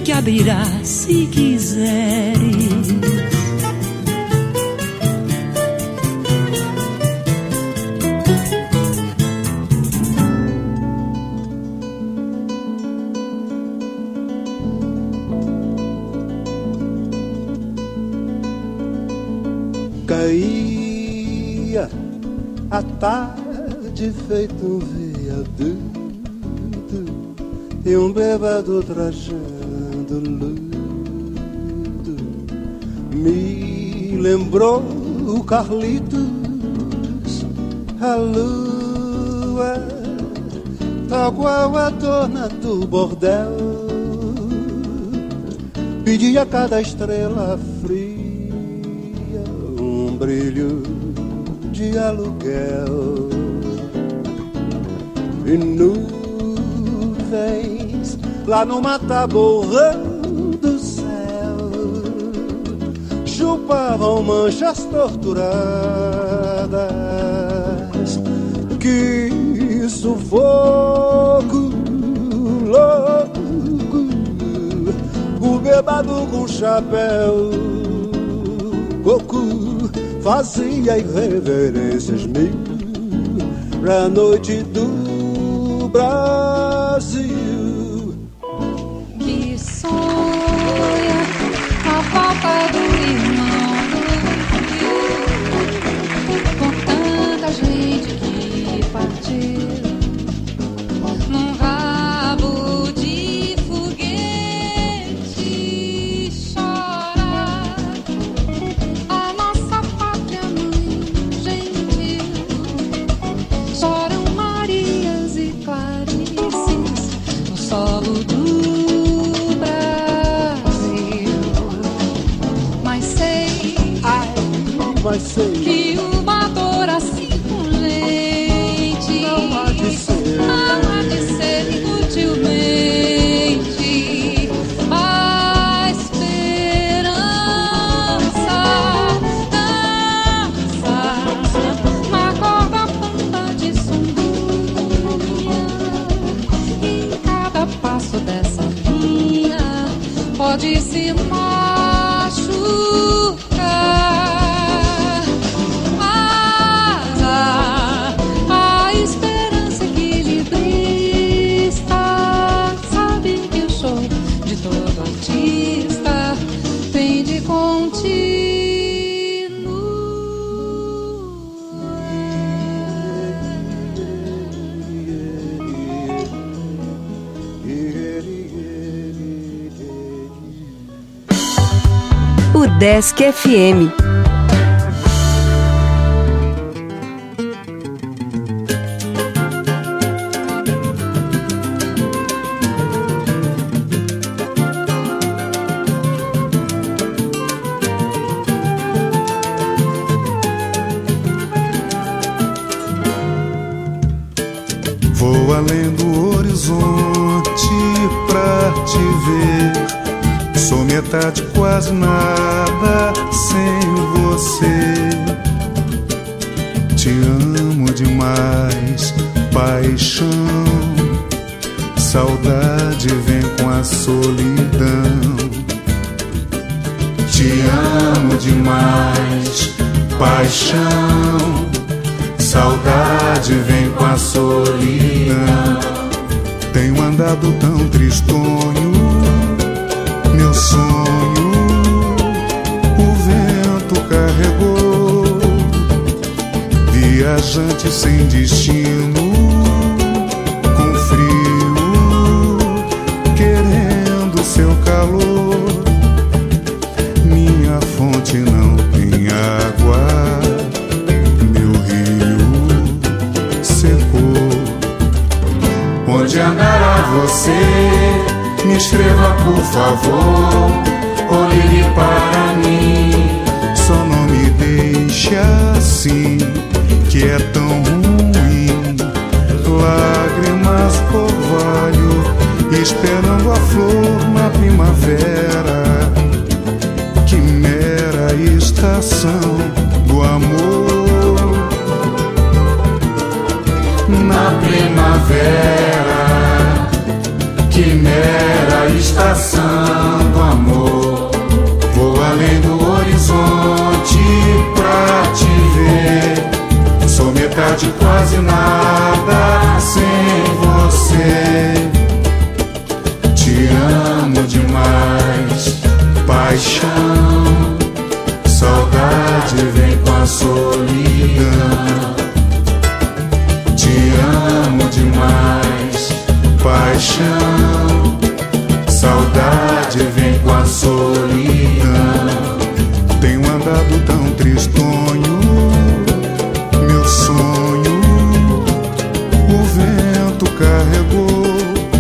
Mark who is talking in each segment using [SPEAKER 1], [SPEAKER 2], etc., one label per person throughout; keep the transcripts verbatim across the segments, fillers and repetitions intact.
[SPEAKER 1] que abrirá se quiseres.
[SPEAKER 2] Caía a tarde feito um viaduto e um bêbado trajando luto me lembrou o Carlitos, a lua, tal qual a dona do bordel, pedia a cada estrela fria um brilho de aluguel. E nuvens lá no mataborrão do céu chupavam manchas torturadas. Que sufoco louco, o bêbado com chapéu coco fazia irreverências mil pra noite do Brasil.
[SPEAKER 3] Que sonha a falta do irmão com tanta gente que partiu num rabo de foguete. Chora a nossa pátria mãe gentil, choram Marias e Clarices no solo do Brasil. Mas sei,
[SPEAKER 2] Ai, mas sei
[SPEAKER 3] que uma dor assim com leite
[SPEAKER 2] não há de ser,
[SPEAKER 3] não há de ser inutilmente. A esperança dança na corda pampa de sunduia. E cada passo dessa linha pode se machucar. Mas a, a esperança equilibrista sabe que o show de todo artista tem de
[SPEAKER 4] Udesc F M.
[SPEAKER 5] Vou além do horizonte pra te ver. Sou metade, quase nada sem você. Te amo demais, paixão. Saudade vem com a solidão. Te amo demais, paixão. Saudade vem com a solidão. Tenho andado tão tristonho, meu sonho o vento carregou. Viajante sem destino, com frio, querendo seu calor. Minha fonte não tem água, meu rio secou. Onde andará você? Me escreva por favor, ou ligue para mim. Só não me deixe assim, que é tão ruim. Lágrimas, orvalho, esperando a flor na primavera. Que mera estação do amor. Na primavera, que mera estação Te amo demais, paixão. Saudade vem com a solidão. Te amo demais, paixão. Saudade vem com a solidão. Tenho andado tão tristonho, meu sonho o vento carregou.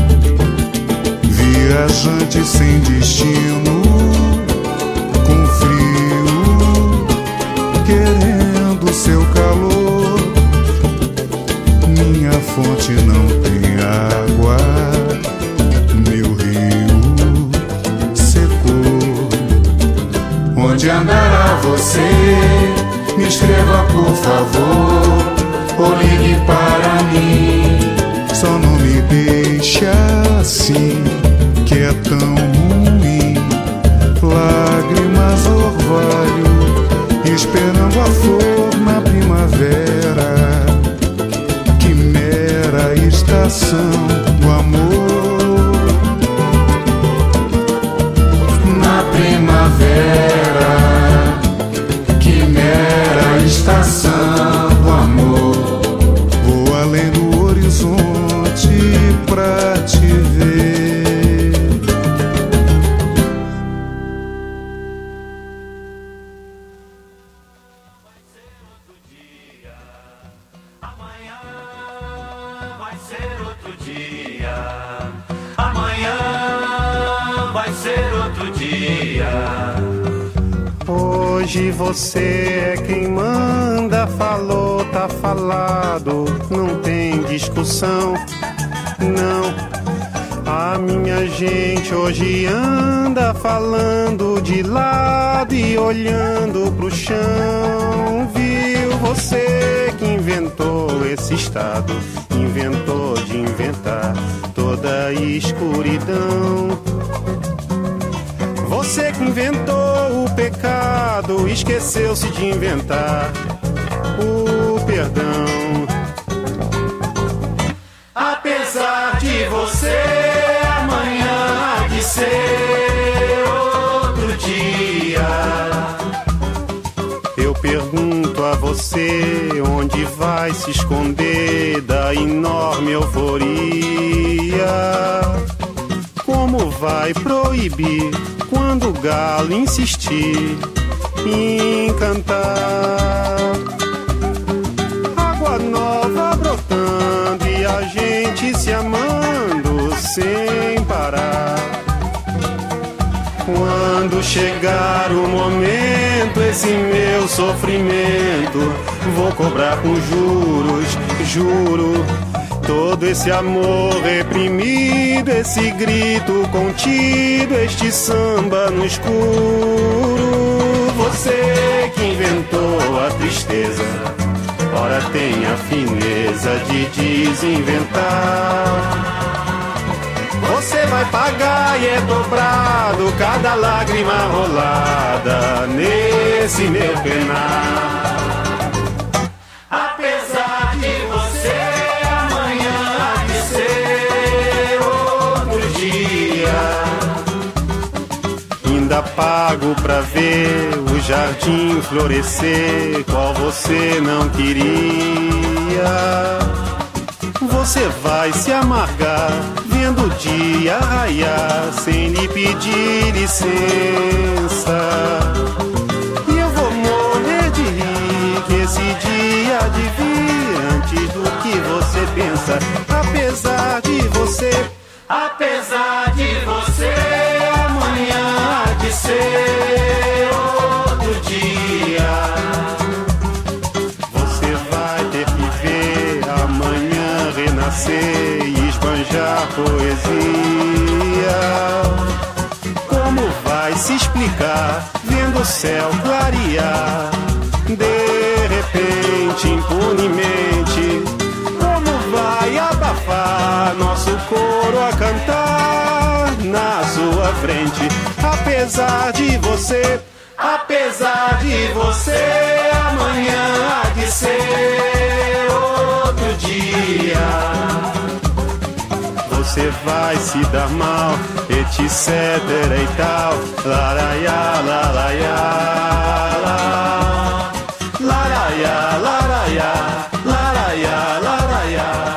[SPEAKER 5] Viajante sem destino, com frio, querendo seu calor. Minha fonte não tem água, meu rio secou. Onde andará você? Me escreva por favor, ou ligue para mim. Só não me deixa assim, que é tão ruim. Lágrimas, orvalho, esperando a flor na primavera. Que mera estação do amor. Na primavera, que mera estação do amor. Vou além do horizonte pra te ver.
[SPEAKER 6] Hoje você é quem manda, falou, tá falado, não tem discussão, não. A minha gente hoje anda falando de lado e olhando pro chão. Viu você que inventou esse estado, inventou de inventar toda a escuridão. Você que inventou o pecado, esqueceu-se de inventar o perdão. Apesar de você, amanhã há de ser outro dia. Eu pergunto a você, onde vai se esconder da enorme euforia? Como vai proibir quando o galo insistir em cantar? Água nova brotando e a gente se amando sem parar. Quando chegar o momento, esse meu sofrimento vou cobrar com juros, juro. Todo esse amor reprimido, esse grito contido, este samba no escuro. Você que inventou a tristeza, ora tem a fineza de desinventar. Você vai pagar e é dobrado cada lágrima rolada nesse meu penar. Apesar de você, ainda pago pra ver o jardim florescer, qual você não queria. Você vai se amargar vendo o dia raiar sem lhe pedir licença. E eu vou morrer de rir que esse dia há de vir antes do que você pensa. Apesar de você, apesar de você, amanhã há de ser outro dia. Você vai ter que ver amanhã renascer e esbanjar poesia. Como vai se explicar vendo o céu clarear de repente, impunemente? Como vai abafar nosso coro a cantar na sua frente? Apesar de você, apesar de você, amanhã há de ser outro dia. você vai se dar mal, etc e tal. Laraiá, laraiá, lá. Laraiá, laraiá, laraiá, laraiá.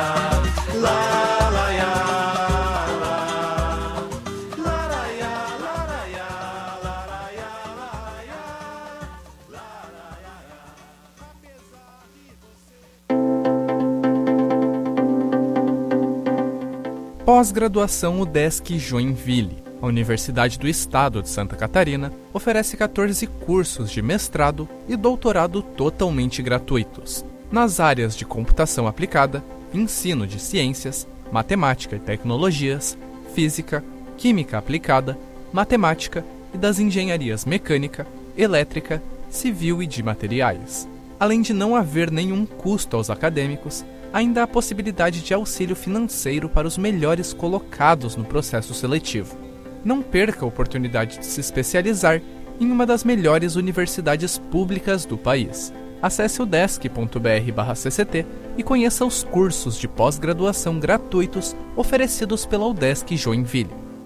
[SPEAKER 7] Pós-graduação UDESC Joinville. A Universidade do Estado de Santa Catarina oferece quatorze cursos de mestrado e doutorado totalmente gratuitos, nas áreas de computação aplicada, ensino de ciências, matemática e tecnologias, física, química aplicada, matemática e das engenharias mecânica, elétrica, civil e de materiais. Além de não haver nenhum custo aos acadêmicos, ainda há a possibilidade de auxílio financeiro para os melhores colocados no processo seletivo. Não perca a oportunidade de se especializar em uma das melhores universidades públicas do país. Acesse udesc ponto br barra C C T e conheça os cursos de pós-graduação gratuitos oferecidos pela UDESC Joinville.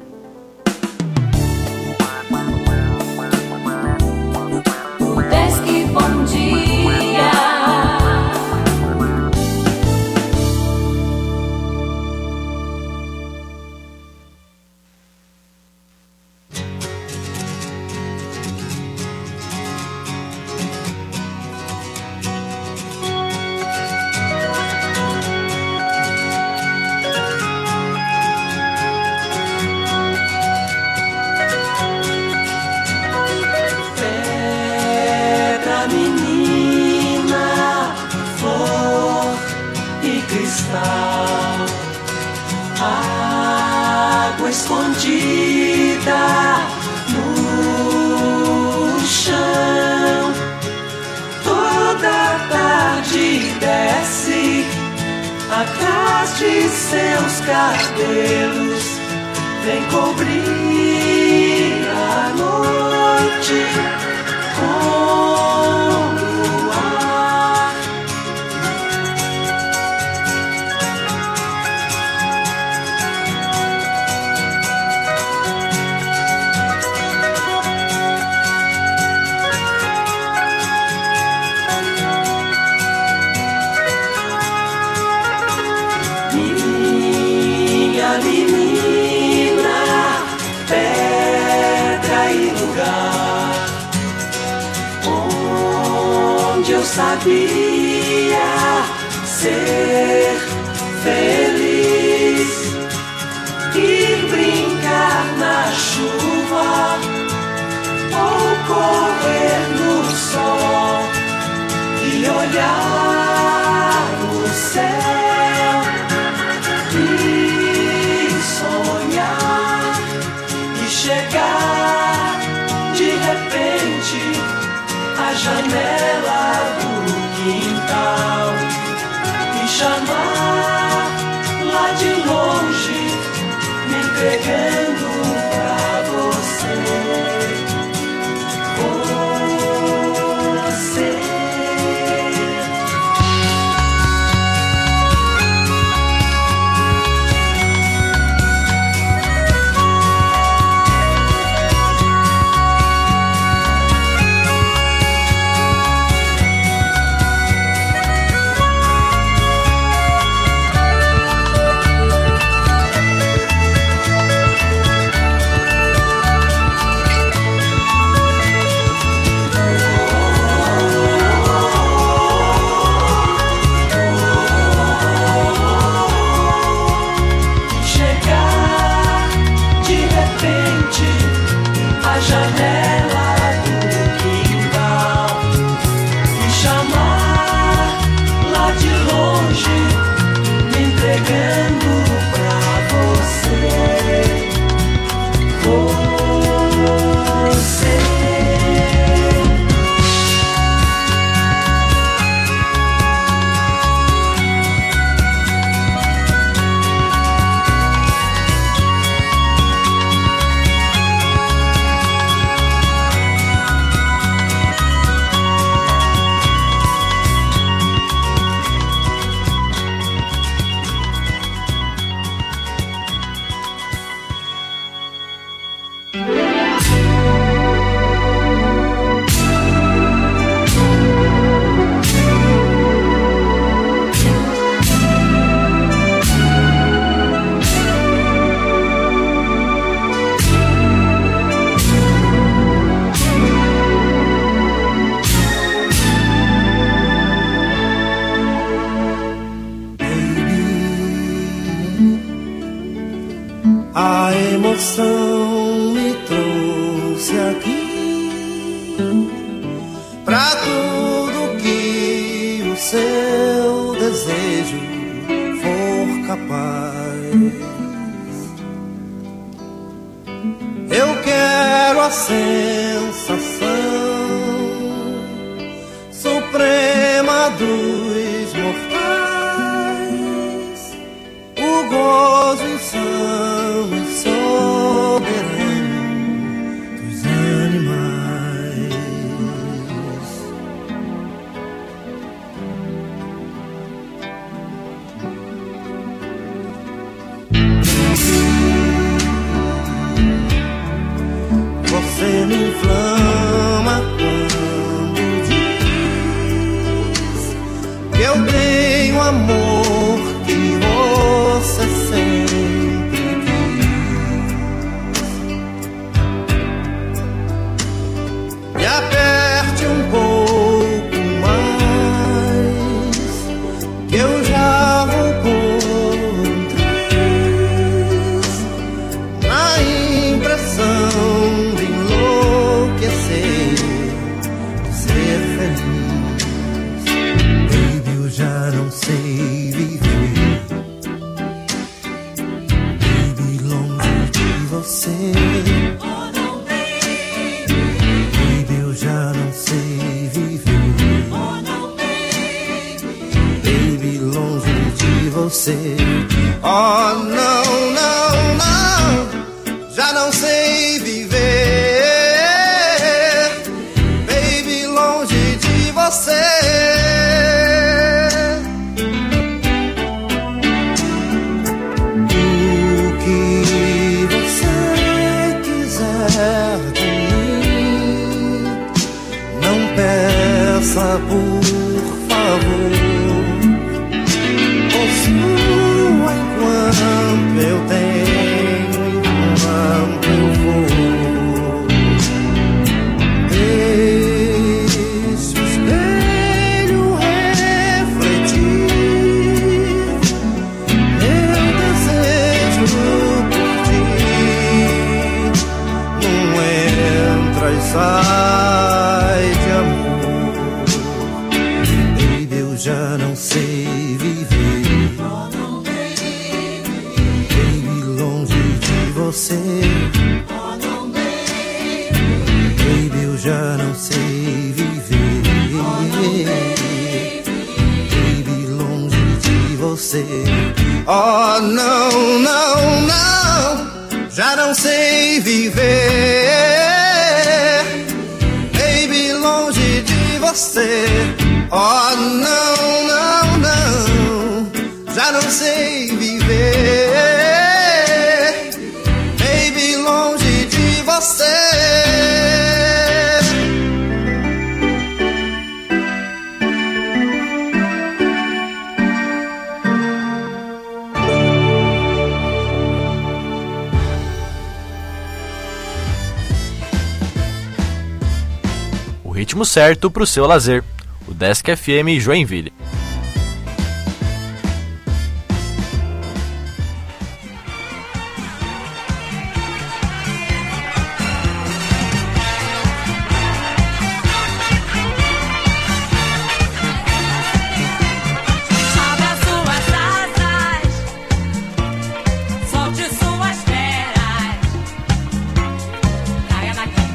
[SPEAKER 1] UDESC, bom dia. Água escondida no chão, toda tarde desce atrás de seus cabelos, vem cobrir a noite com luar. Minha menina, pedra e lugar onde eu sabia ser feliz, ir brincar na chuva ou correr no sol e olhar o céu e sonhar e chegar de repente à janela do quintal e chamar lá de longe, me entregando pra você. Você
[SPEAKER 6] paz. Eu quero a sensação suprema dos mortais, o gozo insano e soberano dos animais. Você me inflama quando diz que eu tenho amor que você sempre quis. E aperte um pouco mais, que eu já vou por trás, na impressão de enlouquecer, ser feliz. Baby, eu já não sei viver, baby, longe de você. Baby, eu já não sei viver, baby, longe de você. Oh, não, não, não, já não sei viver, baby, longe de você. O que você quiser de mim, não peça por favor, possua enquanto eu tenho, enquanto eu vou. Deixe o espelho refletir meu desejo por ti. Não entra e sai de amor, baby, eu já não sei viver, baby, longe de você. Baby, eu já não sei viver, baby, longe de você. Oh, não, não, não, já não sei viver, baby, longe de você. Oh, não, não, não, já não sei viver, baby, longe de você.
[SPEAKER 8] O ritmo certo para o seu lazer. O Desk F M Joinville.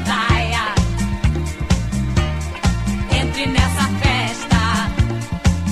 [SPEAKER 9] Entre nessa festa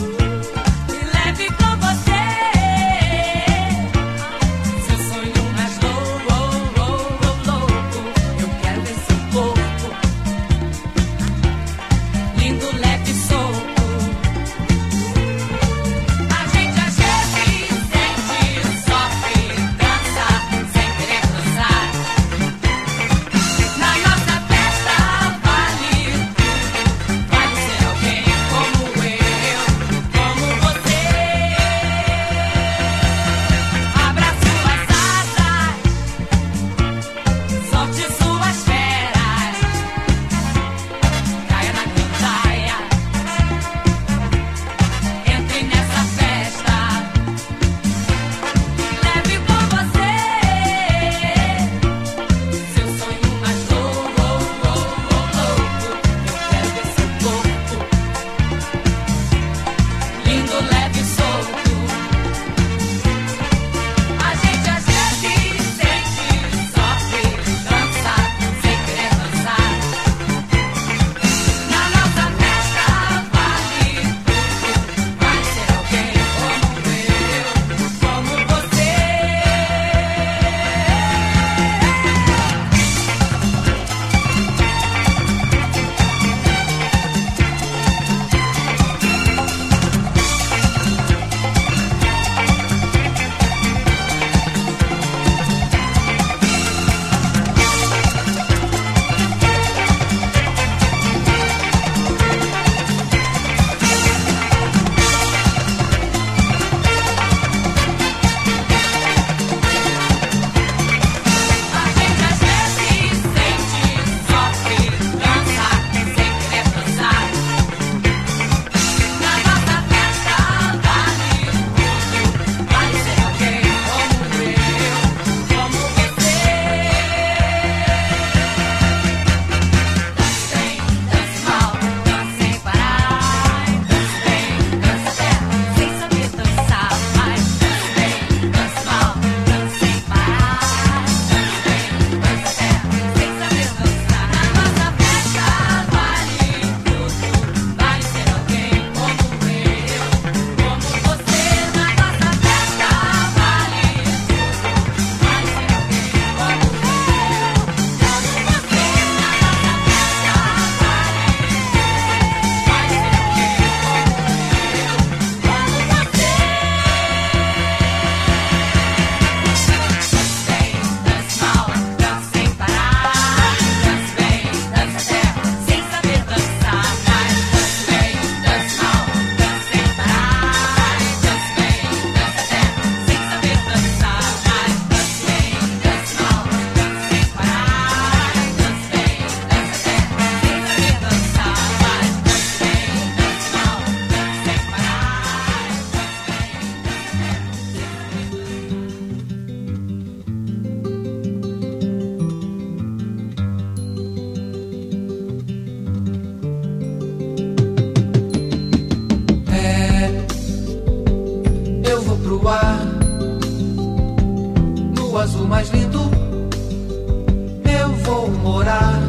[SPEAKER 1] morar.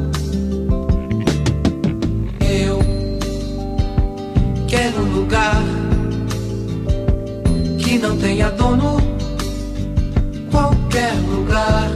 [SPEAKER 1] Eu quero um lugar que não tenha dono, qualquer lugar.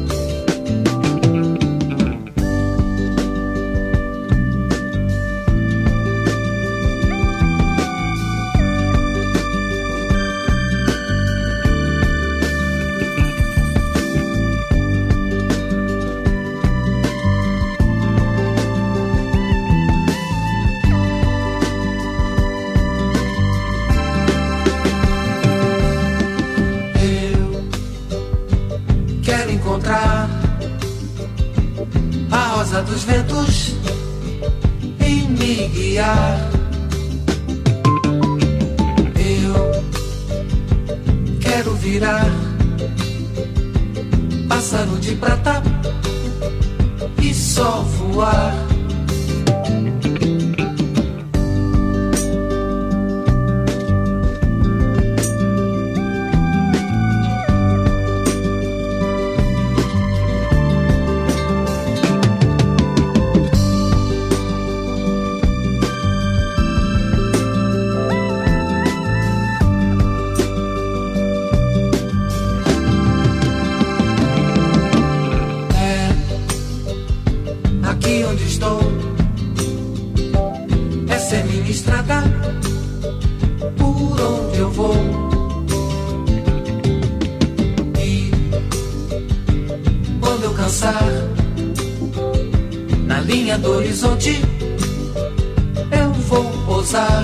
[SPEAKER 1] A rosa dos ventos e me guiar. Eu quero virar pássaro de prata e só voar. Na linha do horizonte eu vou pousar.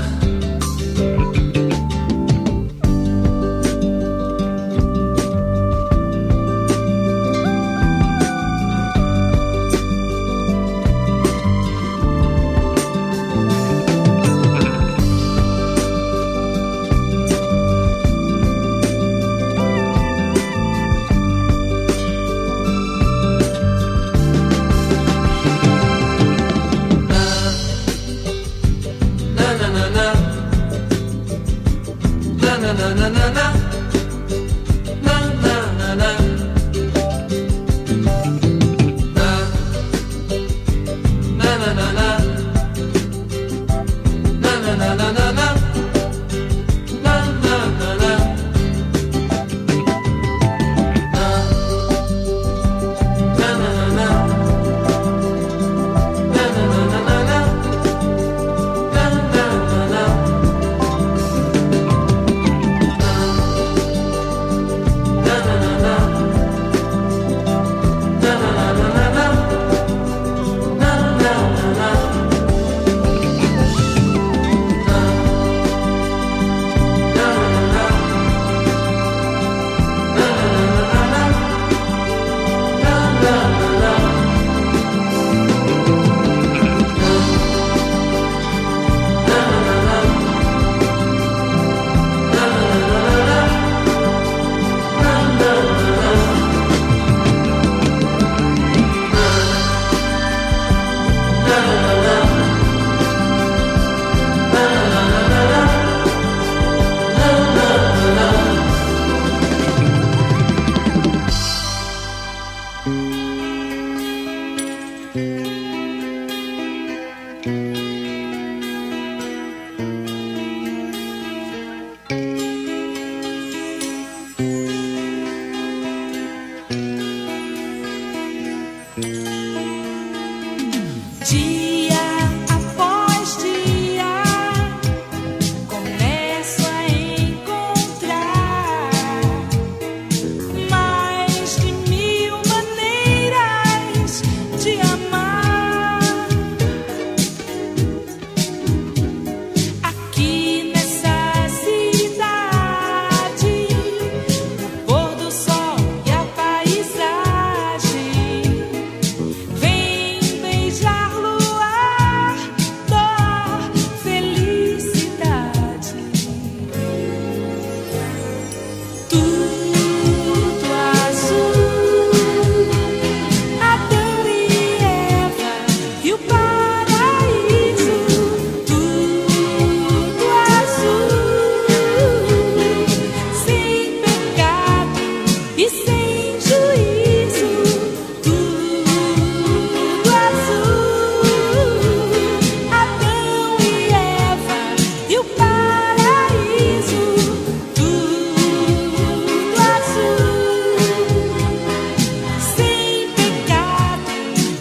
[SPEAKER 9] Vem beijar-lo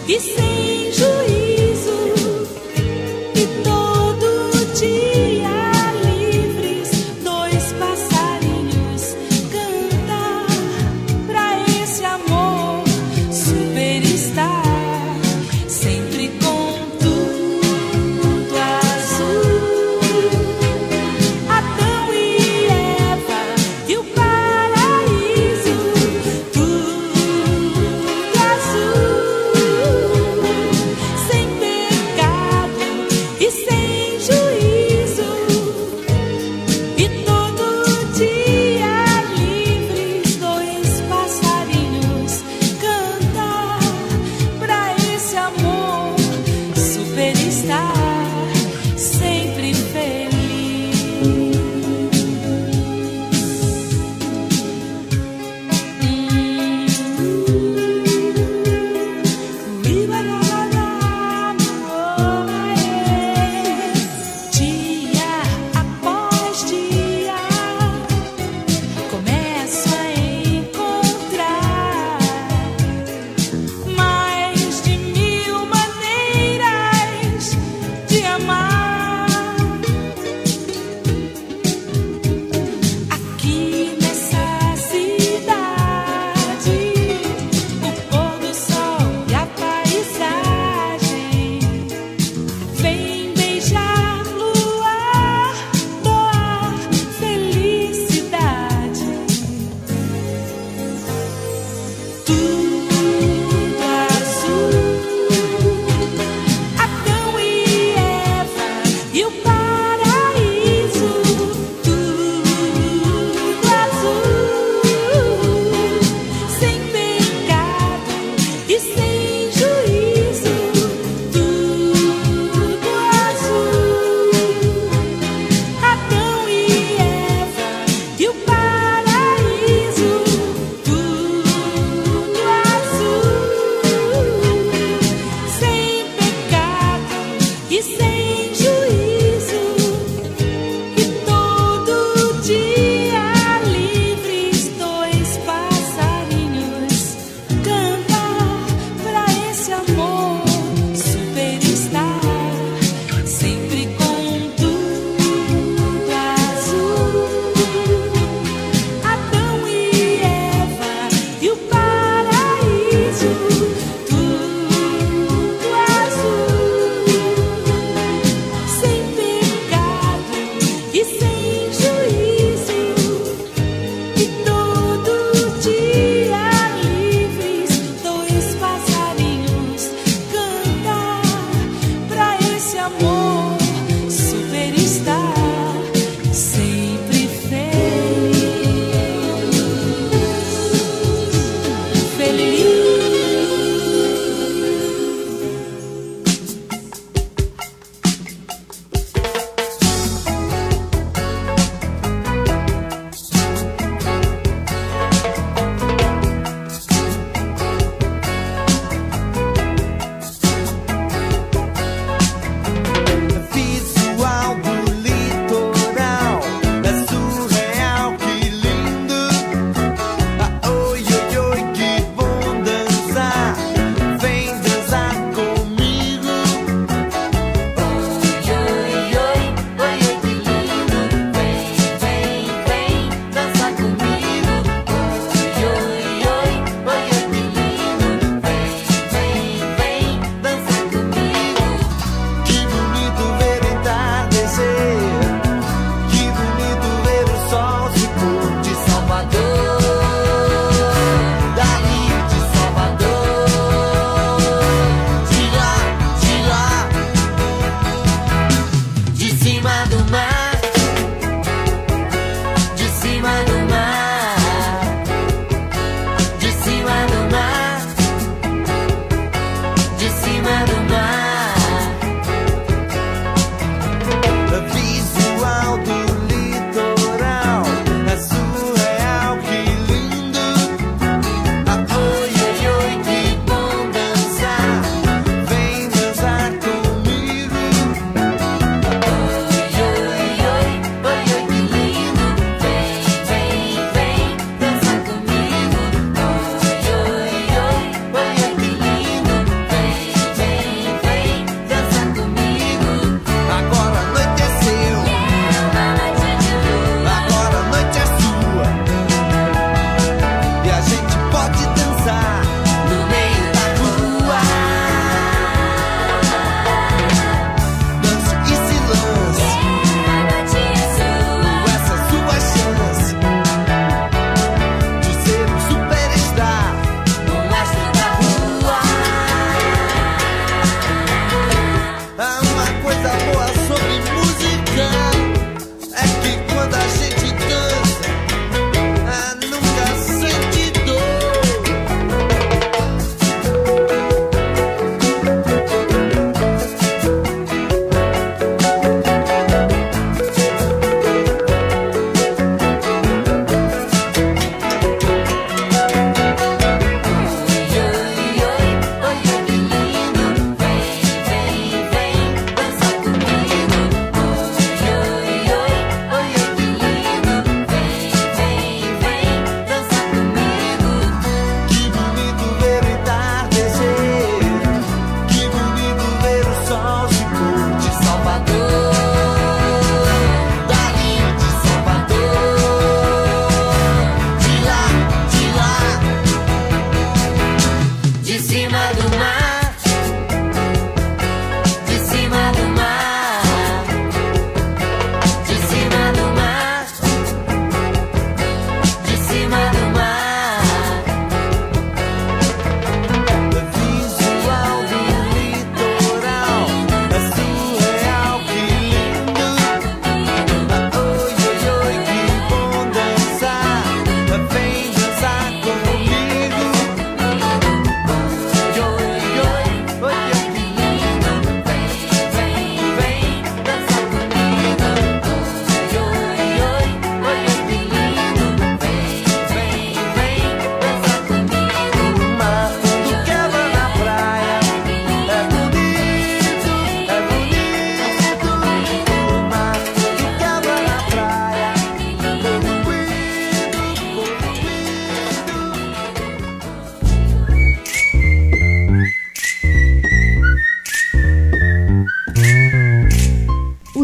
[SPEAKER 9] e sem juízo, e todo dia livres, dois passarinhos cantam pra esse amor superstar, sempre com tudo azul. Adão e Eva e o paraíso, tudo azul.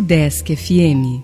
[SPEAKER 4] Desk F M.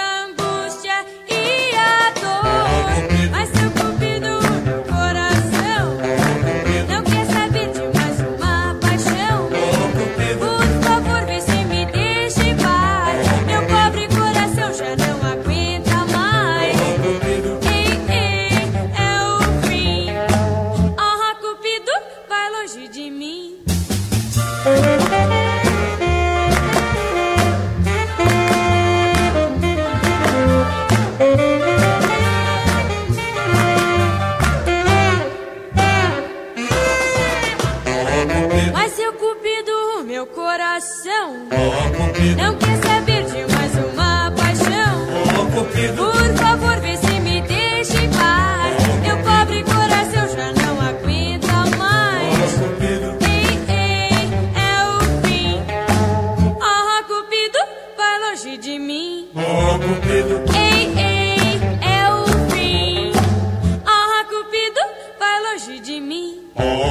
[SPEAKER 9] Coração Mas seu Cupido, meu coração não quer saber de mais uma paixão. Por favor, vê se me deixa em paz. Meu pobre coração já não aguenta mais. Ei, ei, é o fim. Ah, Cupido, vai longe de mim. Ei, ei, é o fim. Ah, Cupido, vai longe de mim.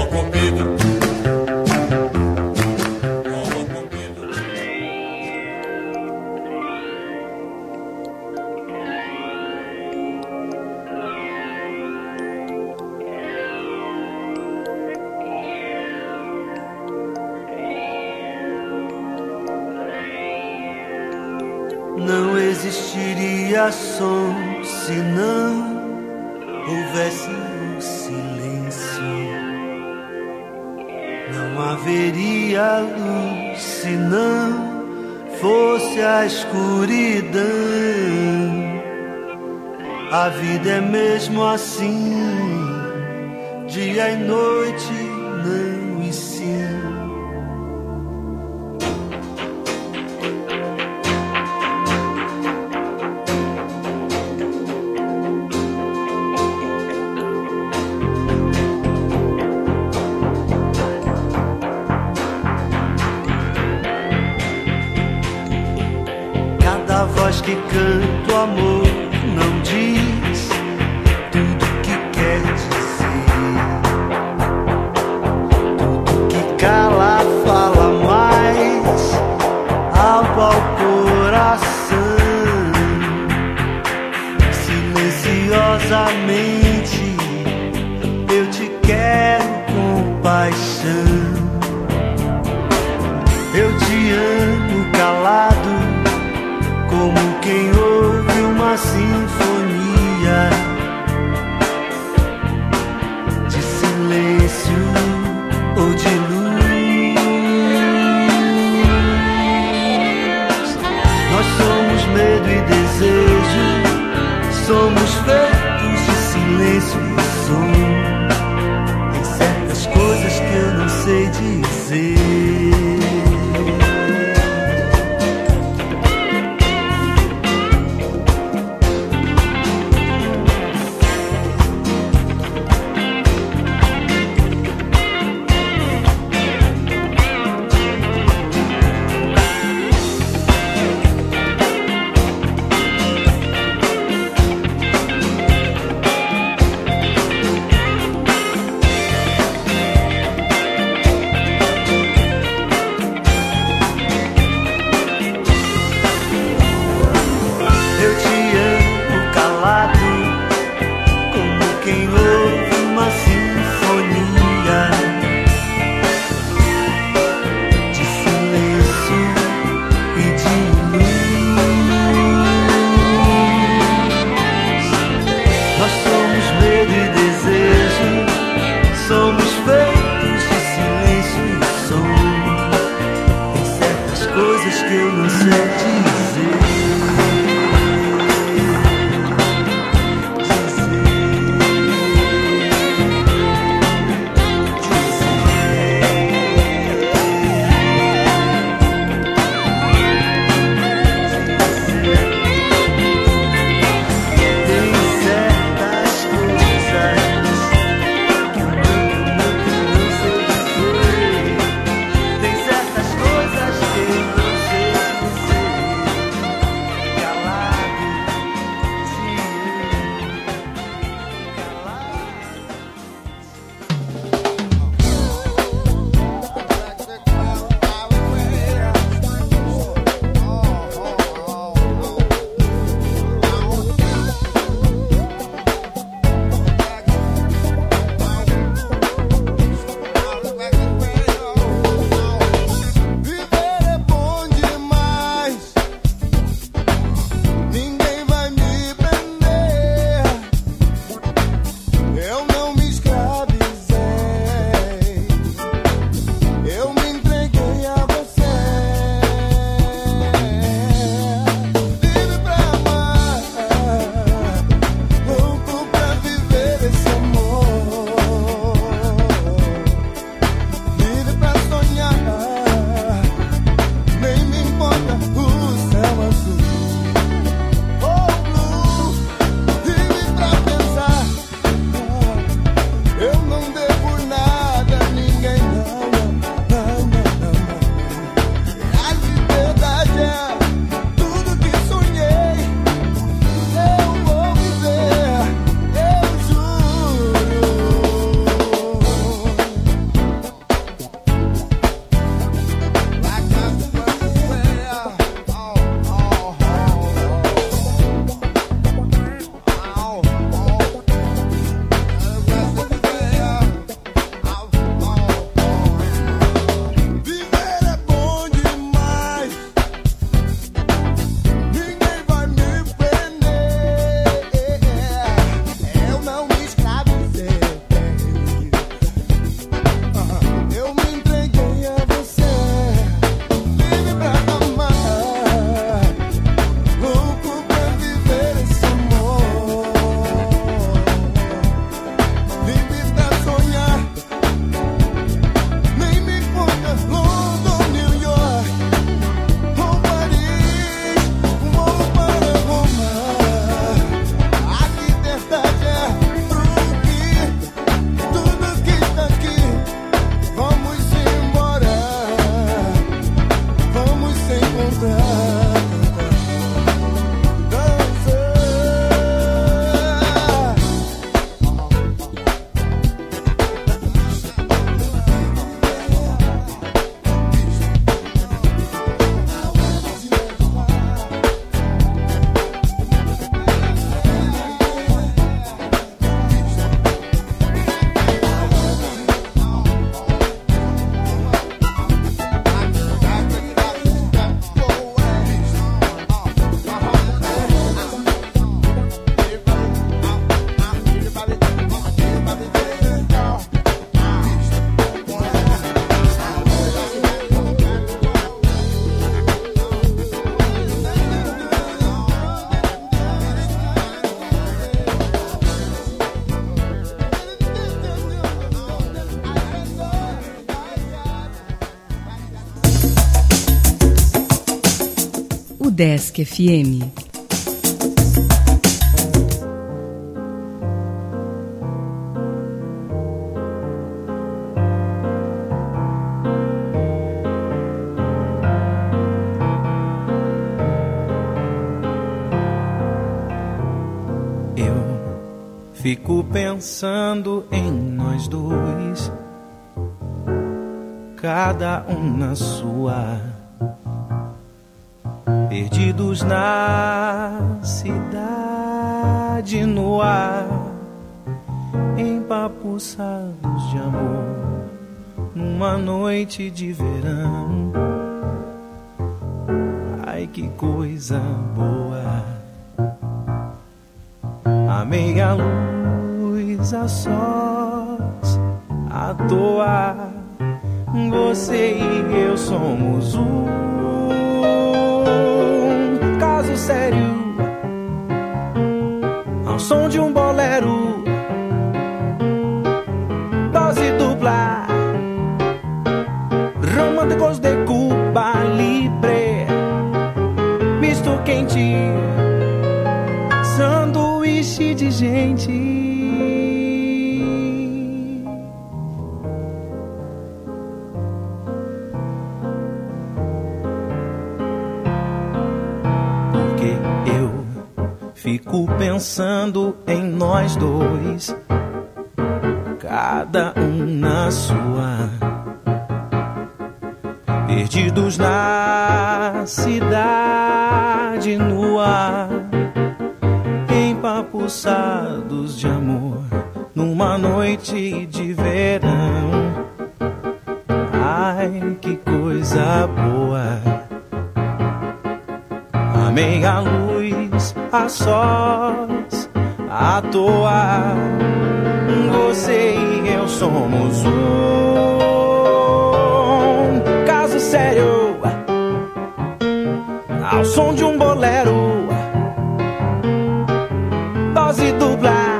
[SPEAKER 6] Não existiria som se não houvesse o silêncio. Não haveria luz se não fosse a escuridão. A vida é mesmo assim, dia e noite, não e sim. Cada voz que canta o amor não diz tudo que quer dizer. Tudo que cala fala mais alto ao coração. Silenciosamente eu te quero com paixão. Eu te amo calado, como quem ouve uma sinfonia de silêncio ou de luz. Nós somos medo e desejo, somos feitos de silêncio e som. Tem certas coisas que eu não sei dizer.
[SPEAKER 4] Desk F M.
[SPEAKER 10] Fico pensando em nós dois, cada um na sua, perdidos na cidade, no ar, empapuçados de amor, numa noite de verão. Ai, que coisa boa, a meia luz, a sós, à toa, você e eu somos um caso sério, ao som de um bolero, dose dupla, românticos de Cuba Libre, misto quente, sanduíche de gente. Porque eu fico pensando em nós dois, cada um na sua, perdidos na cidade, no ar, empapuçados de amor, numa noite de verão. Ai, que coisa boa, a meia luz, a sós, à toa, você e eu somos um caso sério, ao som de um bolero, dose dupla,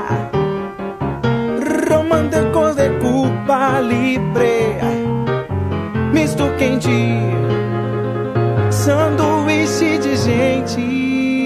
[SPEAKER 10] românticos de Cuba Libre, misto quente, sanduíche de gente.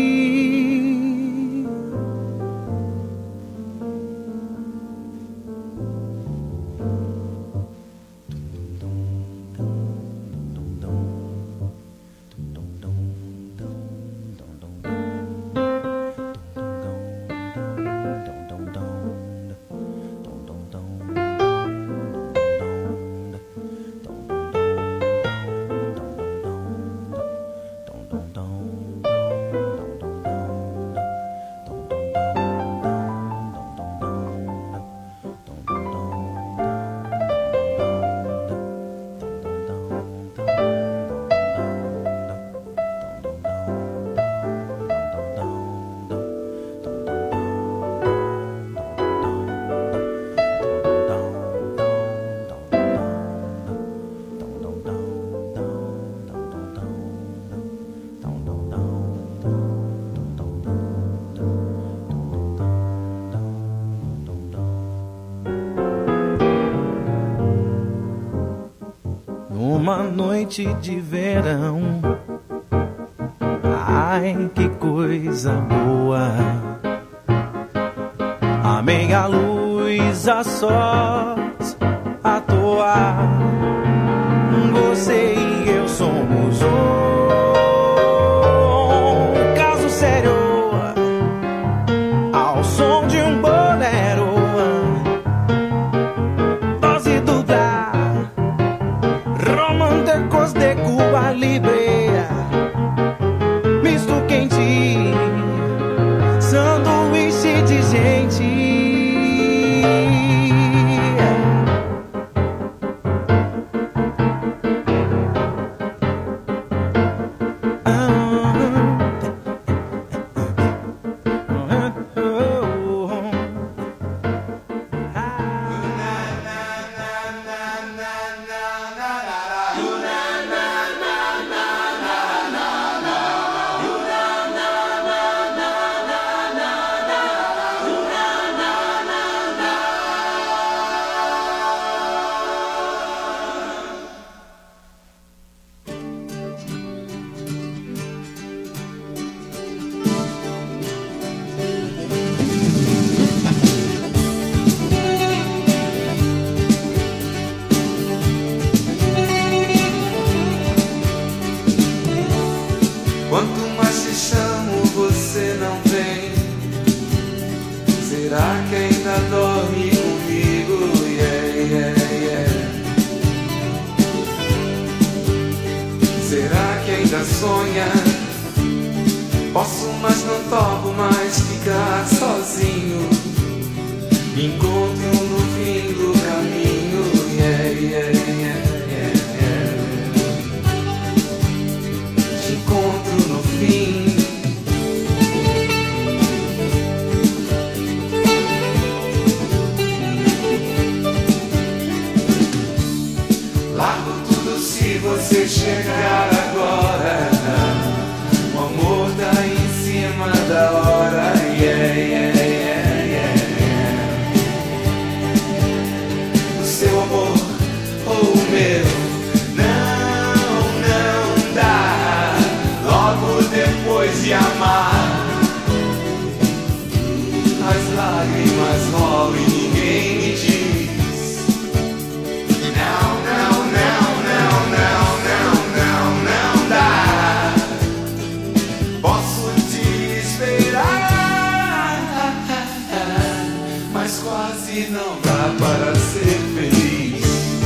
[SPEAKER 10] Uma noite de verão, ai, que coisa boa, a meia luz, a sós, à toa, você e eu somos um caso sério, ao som de um bolero, dose dupla, românticos de Cuba Libre, misto quente, sanduíche de gente.
[SPEAKER 1] Será que ainda dorme comigo? Yeah, yeah, yeah. Será que ainda sonha? Posso, mas não topo mais ficar sozinho. Me encontro no fim do caminho. Yeah, yeah, yeah, yeah, yeah. Te encontro no fim. Largo tudo se você chegar agora. O amor tá em cima da hora. Yeah, yeah, yeah, yeah, yeah. O seu amor ou o meu? Não, não dá. Logo depois de amar, as lágrimas rolam e ninguém me diz. Quase não dá para ser feliz.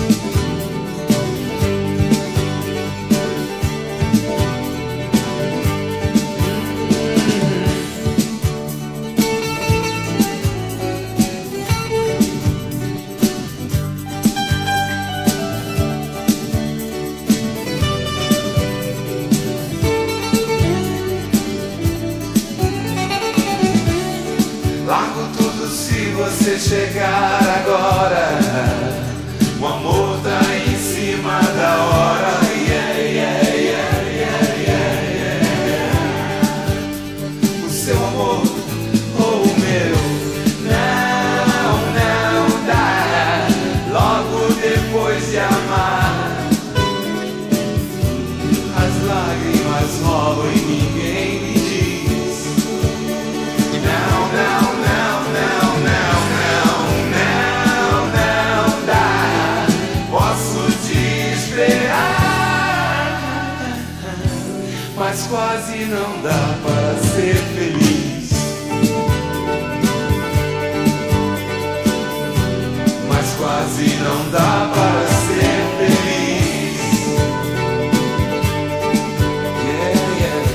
[SPEAKER 1] Largo tudo se você chegar agora. O amor tá em cima da hora. Yeah, yeah, yeah, yeah, yeah, yeah. O seu amor ou o meu? Não, não dá. Logo depois de amar, as lágrimas rolam e ninguém me diz. Não, não. Mas quase não dá para ser feliz. Mas quase não dá para ser feliz. Yeah, yeah.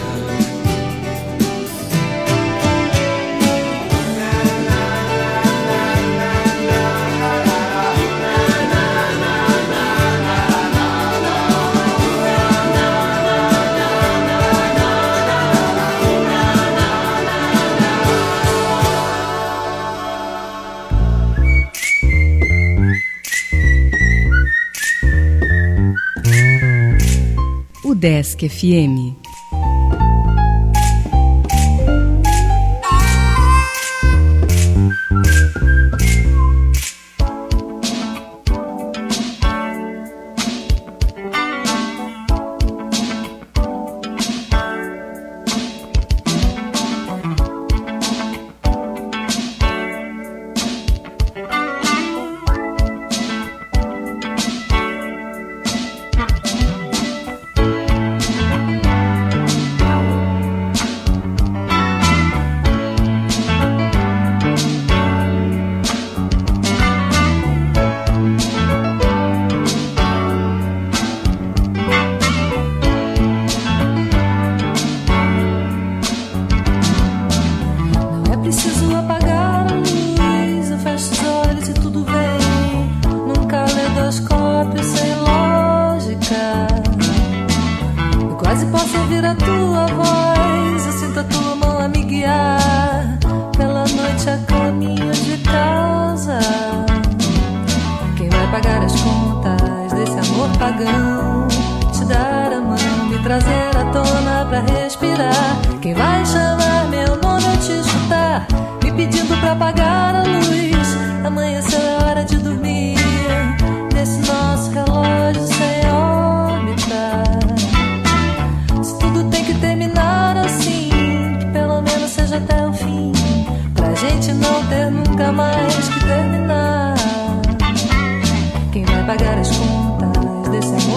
[SPEAKER 4] Desk F M.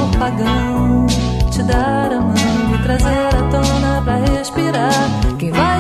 [SPEAKER 3] Pagão, te dar a mão, me trazer à tona pra respirar. Quem vai